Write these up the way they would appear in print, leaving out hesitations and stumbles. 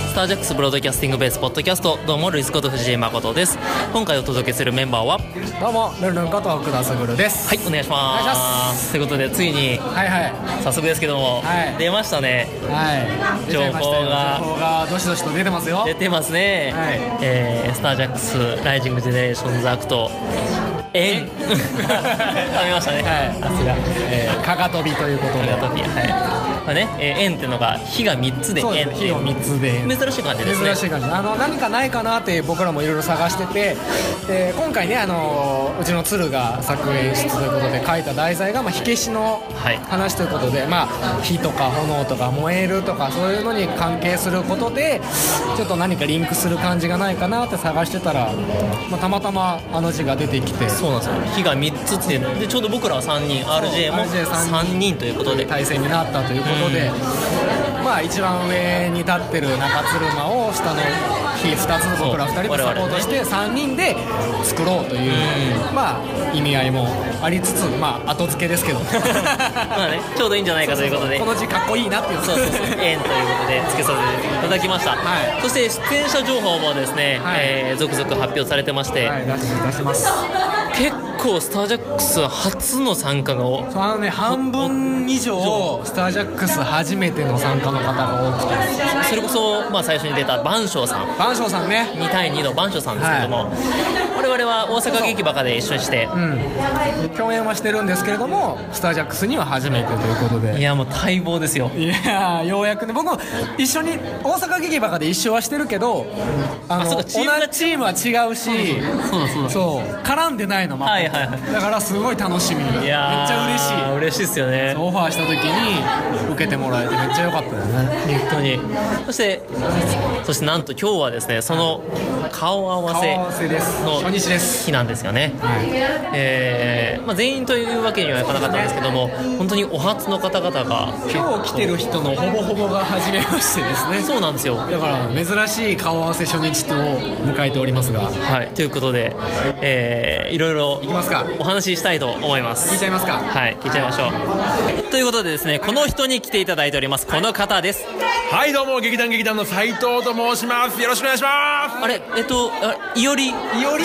スタージャックスブロードキャスティングベースポッドキャスト、どうもルイスこと藤井誠です。今回お届けするメンバーは、 どうもルンルンこと福田卓です。 はい、お願いします。 お願いします。 ということでついに、早速ですけども、出ましたね。情報がどしどしと出てますよ。 出てますね。スタージャックスライジングジェネレーションズアクト食べましたね。さすがかがとびということで、 円っていうのが火が3つで円っていう、 火が3つで珍しい感じですね。 珍しい感じ。何かないかなって僕らもいろいろ探してて、今回ねうちの鶴が作演出ということで書いた題材が火消しの話ということで、火とか炎とか燃えるとかそういうのに関係することでちょっと何かリンクする感じがないかなって探してたら、たまたま字が出てきて。 そうなんですよ。火が3つっていうので、ちょうど僕らは3人 RJ も3人ということで対戦になったということで、一番上に立ってる中鶴間を下の火2つ僕ら2人でサポートして3人で作ろうという意味合いもありつつ、後付けですけどちょうどいいんじゃないかということで、 この字かっこいいなっていうそう円ということで付けさせていただきました。そして出演者情報もですね、続々発表されてまして、 出します。 結構スタージャックス初の参加が半分以上スタージャックス初めての参加の方が多くて、 それこそ最初に出た番匠さんね、 2対2の番匠さんですけども、我々は大阪劇バカで一緒にして共演はしてるんですけれども、スタージャックスには初めてということで、 いやもう待望ですよ。 いやようやくね、僕も一緒に大阪劇バカで一緒はしてるけど、同じチームは違うし、そう絡んでないの、だからすごい楽しみ、めっちゃ嬉しいですよね。 オファーした時に受けてもらえてめっちゃ良かったよね、 本当に。そしてなんと今日はですね、その顔合わせの初日です日なんですよね。全員というわけにはいかなかったんですけども、本当にお初の方々が今日来てる人のほぼほぼが初めましてですね。 そうなんですよ。 だから珍しい顔合わせ初日と迎えておりますが、 ということで、いろいろお話ししたいと思います。 聞いちゃいますか。 聞いちゃいましょう。ということでですね、この人に来ていただいております。この方です。 はい、どうも劇団斉藤と申します。よろしくお願いします。 あれ、いおり違う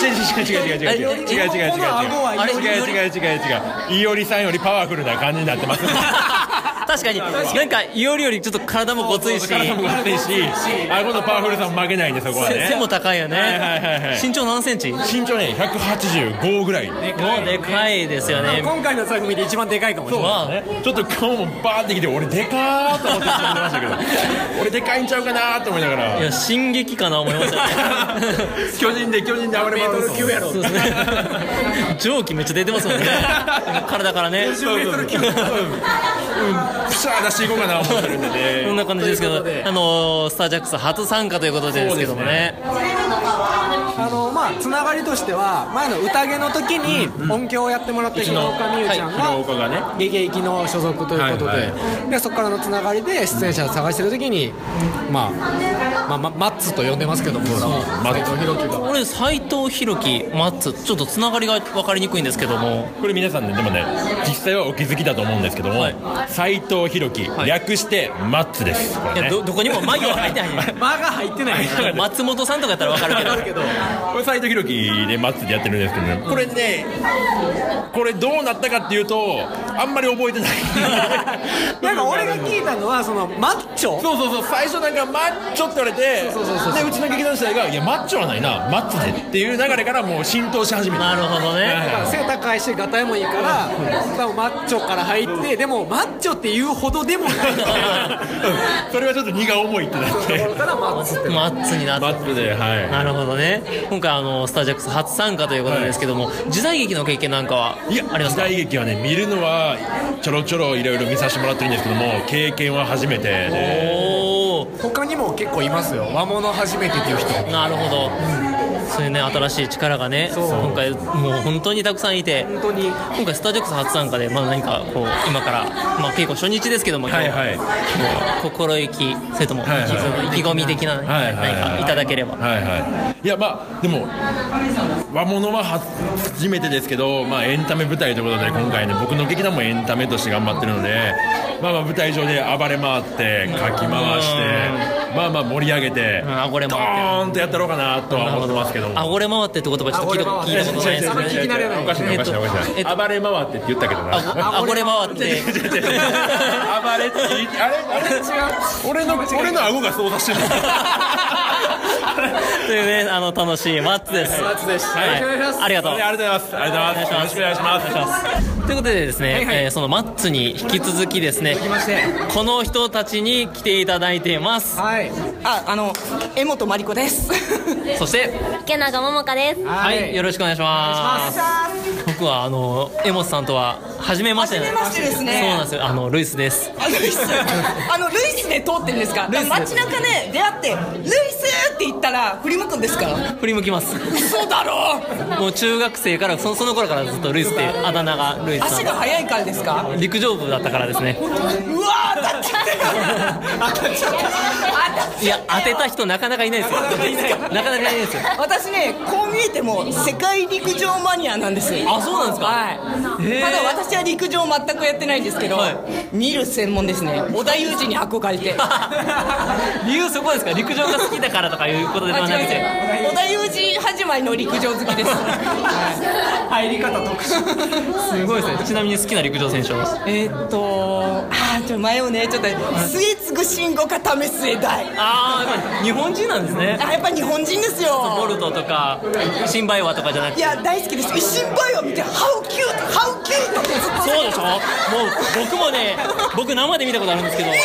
いおりさんよりパワフルな感じになってます確かになんかいおりよりちょっっと体もごついし、 顎のパワフルさも負けないんで、そこはね。 背も高いよね。身長何センチ？ 身長ね、185ぐらい。 でかいですよね。 今回の作品で一番でかいかもしれない。 ちょっと顔もバーってきて、俺でかーと思って喋ってましたけど、俺でかいんちゃうかなと思いながら。 いや、進撃かな思いましたね。 巨人で暴れ回る級やろ。 そうですね。蒸気めっちゃ出てますもんね。体からね。 プシャー出していこうかな思ってるんでね。 こんな感じですけど、スタージャックス初参加ということですけどもね。 つながりとしては前の宴の時に音響をやってもらった広岡美優ちゃんがゲゲイキの所属ということで、そこからのつながりで出演者を探してる時にマッツと呼んでますけども、斉藤弘樹が俺斉藤弘樹マッツちょっとつながりが分かりにくいんですけども、 これ皆さんね、でもね、実際はお気づきだと思うんですけども、斉藤弘樹、略してマッツです。 いや、どこにもマギは入ってない。 マが入ってない。 松本さんとかやったら分かるけどこれ斉藤弘樹でマッツでやってるんですけどね、これね、これどうなったかっていうとあんまり覚えてない。 なんか俺が聞いたのはそのマッチョ、 そう最初なんかマッチョって言われて、でうちの劇団時代がいやマッチョはないな、マッツでっていう流れからもう浸透し始めた。 なるほどね。 背高いしガタイもいいから多分マッチョから入って、でもマッチョっていうほどでもない。 それはちょっと荷が重いってなって、 マッツになった。 マッツで、 なるほどね。今回スタージャックス初参加ということですけども、時代劇の経験なんかはありますか？ 時代劇はね、見るのはちょろちょろいろいろ見させてもらってるんですけども、経験は初めてで、 他にも結構いますよ、和物初めてっていう人。 なるほど。 そういうね新しい力がね今回もう本当にたくさんいて、 本当に今回スタージャックス初参加で、何かこう今から、稽古初日ですけども、今日はもう心意気、それとも意気込み的な何かいただければ。 いやでも和物は初めてですけど、エンタメ舞台ということで今回ね僕の劇団もエンタメとして頑張ってるので、舞台上で暴れ回ってかき回して盛り上げてドーンとやったろうかなとは思ってますけども。 あごれ回ってって言葉ちょっと聞いたことないですね。 おかしい暴れ回ってって言ったけどな。 あごれ回って暴れってあれ俺の顎が操作してるというね楽しいマッツです。ありがとう。 ありがとうございます。よろしくお願いします。 ということでですね、そのマッツに引き続きですね、この人たちに来ていただいています。 江本真理子です。 そして池永桃香です。 はい、よろしくお願いします。僕は江本さんとは初めましてですね。 そうなんですよ。ルイスです。 ルイスで通ってるんですか。街中で出会ってルイスって言ったら振り向くんですか。 振り向きます。 嘘だろ。 もう中学生からその頃からずっとルイスってあだ名がルイスさん。 足が速いからですか。 陸上部だったからですね。 うわー当たっちゃったいや当てた人なかなかいないですよ。なかなかいないですよ。 私ねこう見えても世界陸上マニアなんですよ。 あ、そうなんですか。 はい。ただ私は陸上全くやってないんですけど、見る専門ですね。織田裕二に憧れて理由そこですか。陸上が好きだからとかいうことではなくて織田裕二始まりの陸上好きです入り方特殊すごいですね。ちなみに好きな陸上選手は迷うね。ちょっと末継慎吾か為末大。 やっぱ日本人なんですね。 やっぱ日本人ですよ。 ボルトとかシンバイワとかじゃなくて。 いや大好きです。シンバイワ見てハウキュートってずっと。 そうでしょ。もう僕もね生で見たことあるんですけど、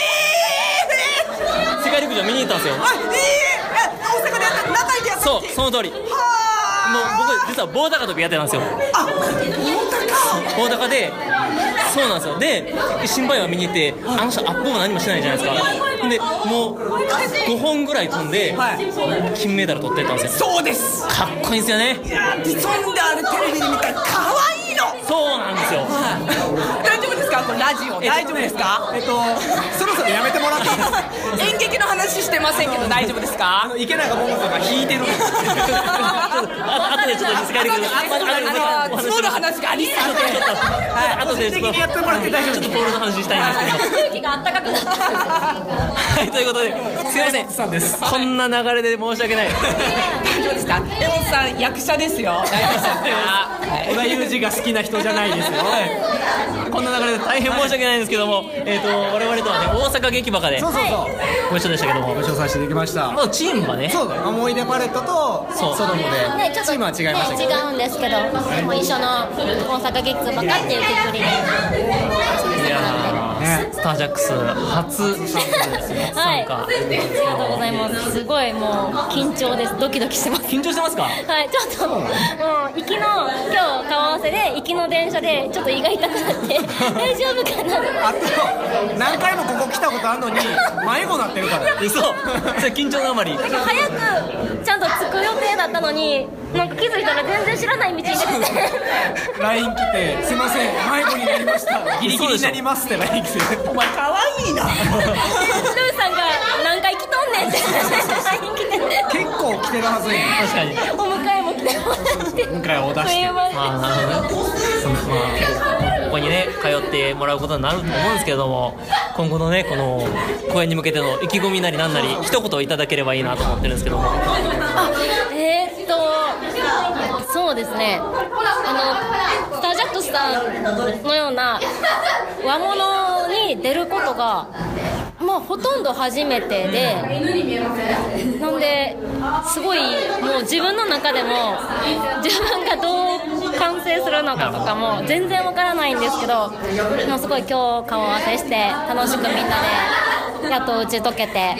世界陸上見に行ったんですよ。 大阪でやった中井でやった。 その通り。もう僕実は棒高跳びやってたんですよ。棒高でそうなんですよ。でシンバイワ見に行ってあの人アップも何もしないじゃないですか。でもう5本ぐらい飛んで金メダル取ってったんですよ。 そうです。 かっこいいですよね。 でそんであれテレビで見たら可愛いの。 そうなんですよ。 大丈夫ですかこれラジオ。大丈夫ですか。 そろそろやめてもらっていいですか。 演劇の話してませんけど大丈夫ですか。 池永桃香が弾いてるんです後でちょっと世界陸上角の話がありすぎて後でちょっとやってもらって大丈夫。ちょっとボールの話したいんですけど空気があったかくなった。 はい、ということですいません。こんな流れで申し訳ない。 大丈夫ですか。江本さん役者ですよ。大丈夫ですか。 織田裕二が好きな人じゃないですよ。 こんな流れで大変申し訳ないんですけども、我々とはね大阪劇バカでご一緒でしたけども、 ご一緒させていただきました。 チームがね、 そうだ、思い出パレットとソドムでね、ちょっとチームは違いましたけど、 違うんですけど、でも一緒の大阪劇バカっていうくくりで。 いやスタージャックス初はい、ありがとうございます。すごいもう緊張です。ドキドキしてます。 緊張してますか。 はい、ちょっともう今日顔合わせで行きの電車でちょっと胃が痛くなって大丈夫かな。 あと何回もここ来たことあるのに迷子なってるから。 嘘。それ緊張のあまり。 早くちゃんと着く予定だったのに、なんか気づいたら全然知らない道に出てて LINE 来て「すいません迷子になりましたギリギリになります」って LINE 来てお前可愛いな。ルーさんが何回来とんねんって LINE 来てて、 結構来てるはずやん。 確かに。 お迎えも来てもらって迎えを出して、 なるほどね。ここにね通ってもらうことになると思うんですけれども、今後のねこの公演に向けての意気込みなりなんなり一言いただければいいなと思ってるんですけども。 そうですね、スタージャックスさんのような和物に出ることがほとんど初めてで、なんですごいもう自分の中でも自分がどう完成するのかとかも全然わからないんですけど、もうすごい今日顔合わせして楽しくみんなでやっと打ち解けて、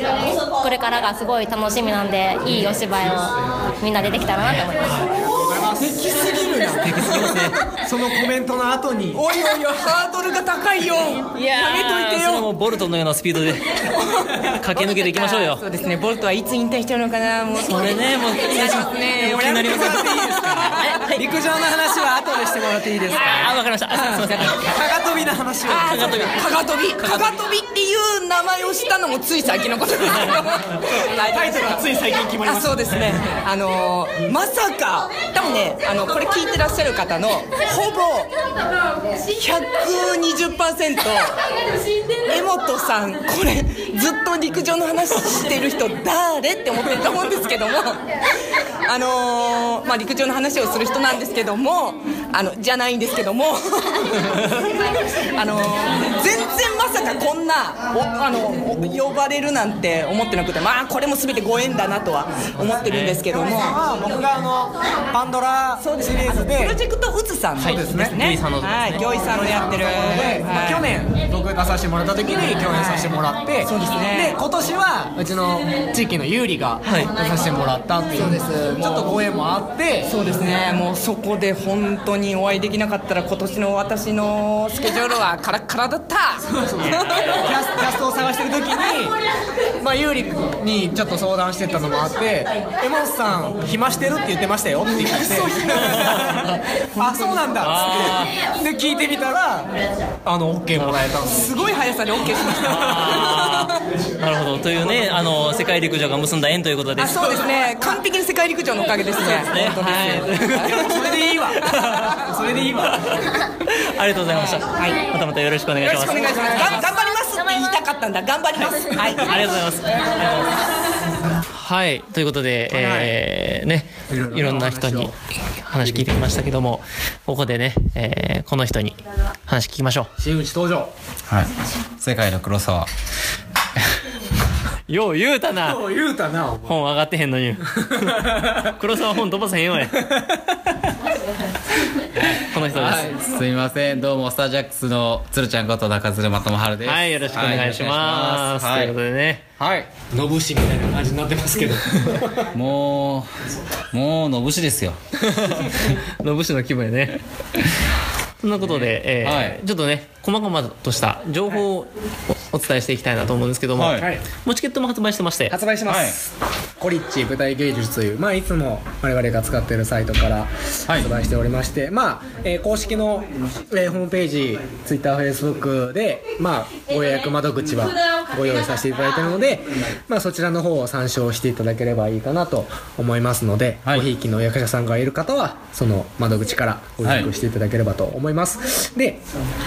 これからがすごい楽しみなんで、いいお芝居をみんなでできたらなと思います。 敵すぎるな。 敵すぎますね。 そのコメントの後においおいおい、ハードルが高いよ。 いややめといてそれよ。 もボルトのようなスピードで駆け抜けていきましょうよ。 そうですね、ボルトはいつ引退しちゃうのかな。もうそれね、もう気になりますね。気になります。 陸上の話は後でしてもらっていいですか。 あ、わかりました。すみません。 かがとびの話を。 かがとびっていう名前を知ったのもつい最近のことです。 タイトルはつい最近決まりました。 そうですね。まさか多分ね、これ聞いてらっしゃる方のほぼ 120% 江本さん、これずっと陸上の話してる人誰って思ってると思うんですけども、まあ陸上の話をする人なんですけども、じゃないんですけども全然まさかこんな呼ばれるなんて思ってなくて、まあこれも全てご縁だなとは思ってるんですけども、 僕がパンドラシリーズでプロジェクトうつさんですね。 ギョイさんのはい、ギョイさんのやってる。 まあ去年僕出させてもらった時に共演させてもらって、 そうですね。 で今年はうちの地域の有利が出させてもらったっていう、 そうです。 ちょっとご縁もあって、 そうですね。もうそこで本当にお会いできなかったら今年の私のスケジュールはカラッカラだった。 キャストを探してる時に、まあ有利にちょっと相談してたのもあって、江本さん暇してるって言ってましたよって言ってあ、そうなんだっつってで聞いてみたらOK もらえたんです。 すごい速さで OK しました。 なるほど。というね、世界陸上が結んだ縁ということで。 そうですね。完璧に世界陸上のおかげですね。本当です。 それでいいわ。それでいいわ。 ありがとうございました。またまたよろしくお願いします。 よろしくお願いします。頑張りますって言いたかったんだ。頑張ります。はい。 ありがとうございます。はい、ということで、ね、いろんな人に話聞いてきましたけども、ここでね、この人に話聞きましょう。 真打ち登場。 はい。世界の黒沢。 よう言うたな。 そう言うたな。 本上がってへんのに。黒沢本飛ばせへんわい。この人です。 すみません、どうもスタージャックスの鶴ちゃんこと中鶴まともはるです。 はい、よろしくお願いします。ということでね。 はい。 のぶしみたいな感じになってますけど。 もうのぶしですよ。 のぶしの気分やね。そんなことで、ちょっとね細々とした情報をお伝えしていきたいなと思うんですけども、もうチケットも発売してまして、 発売します、コリッチ舞台芸術という、いつも我々が使っているサイトから発売しておりまして、公式の、ホームページ Twitter、Facebook で、ご予約窓口はご用意させていただいているので、そちらの方を参照していただければいいかなと思いますので、ごひいきの役者さんがいる方はその窓口からご予約していただければと思います、で、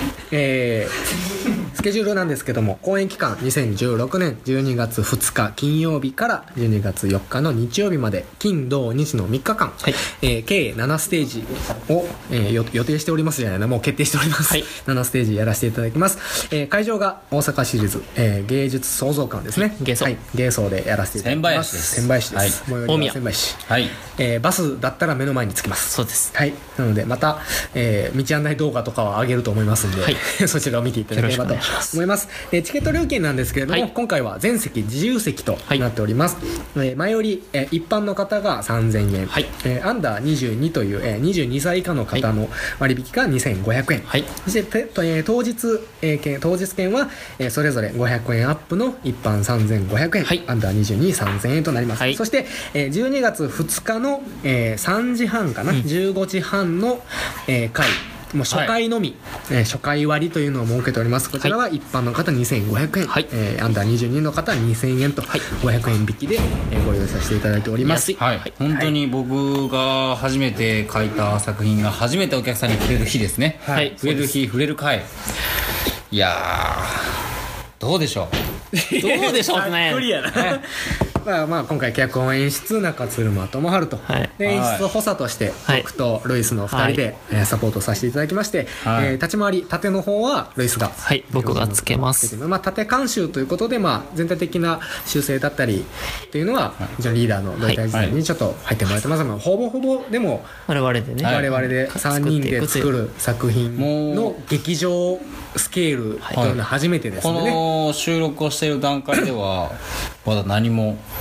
スケジュールなんですけども、公演期間2016年12月2日金曜日から12月4日の日曜日まで金土日の3日間、計7ステージを、予定しておりますじゃないな、もう決定しております、7ステージやらせていただきます、会場が大阪市立、芸術創造館ですね、芸創でやらせていただきます。仙台市です。最寄りは仙台市、バスだったら目の前に着きます。 そうです。 なのでまた、道案内動画とかは上げると思いますので、そちらを見ていただければと思います。チケット料金なんですけれども、今回は全席自由席となっております。前より、一般の方が3000円、アンダー22という、22歳以下の方の割引が2500円、そして当日券は、それぞれ500円アップの一般3500円、アンダー22、3000円となります。そして、12月2日の、3時半かな、15時半の、回もう初回のみ、初回割というのを設けております。こちらは一般の方2500円、アンダー22の方は2000円と、500円引きで、ご用意させていただいております。 本当に僕が初めて書いた作品が初めてお客さんに触れる日ですね。触れる日、触れる回。いやー、どうでしょう。 どうでしょうってね。 クリアな。今回脚本演出中鶴間智春と、で演出補佐として僕とルイスの2人で、サポートさせていただきまして、立ち回り縦の方はルイスが、 僕がつけます。 縦監修ということで、全体的な修正だったりっていうのはリーダーの土井大地さんにちょっと入ってもらってますが、ほぼほぼでも我々で 3人で作る作品の劇場スケールというのは初めてですね。 この収録をしている段階ではまだ何も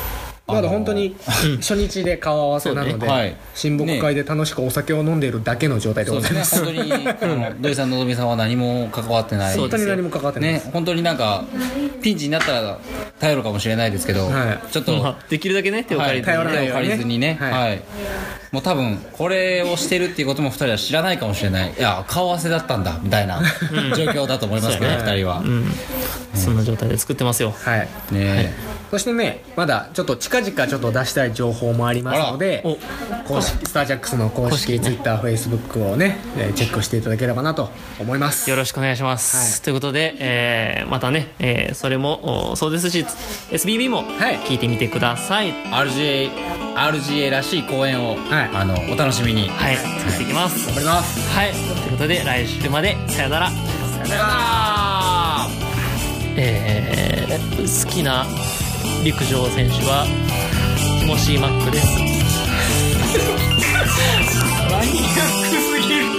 まだ本当に初日で顔合わせなので、 はい、 親睦会で楽しくお酒を飲んでいるだけの状態でございます。 そうですね、本当に土井さんのぞみさんは何も関わってない、 本当に何も関わってないです、 ね、本当になんかピンチになったら頼るかもしれないですけど、 はい、 ちょっと、 まあ、できるだけね手を借りずに、 はい、 手を借りずにね、 はいはい、もう多分これをしてるっていうことも2人は知らないかもしれない、いや顔合わせだったんだみたいな状況だと思いますけど、2人は、 そんな状態で作ってますよ。 はいね、はい、 そしてね、まだちょっと近々ちょっと出したい情報もありますので、公式スタージャックスの公式 Twitter、Facebook をね、チェックしていただければなと思います。 よろしくお願いします、はい、ということで、またね、それもそうですし SBB も聞いてみてください、 はい、RGA らしい公演を、はい、お楽しみに、 はい、作っていきます。 頑張ります。 はい、ということで来週までさよなら。さよなら。好きな陸上選手はティモシー・マックです。マニアックすぎる。